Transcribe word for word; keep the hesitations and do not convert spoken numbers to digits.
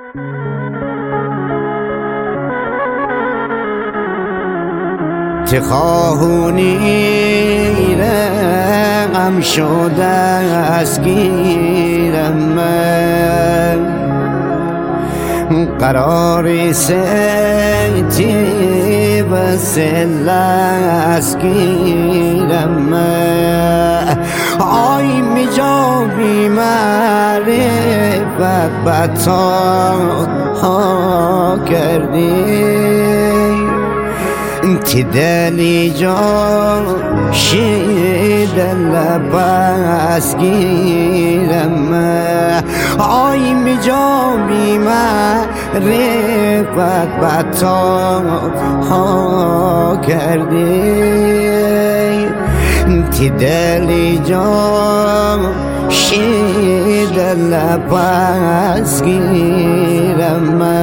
تخاهونی غم شده از گیرم من قرار سیتی وسیل از گیرم من آی می جابی معرفت بطا ها کردی تی دلی جا شیده لباس گیرم آی می جا بیمه رفت بطا ها کردی تی دلی جا شیده لباس گیرم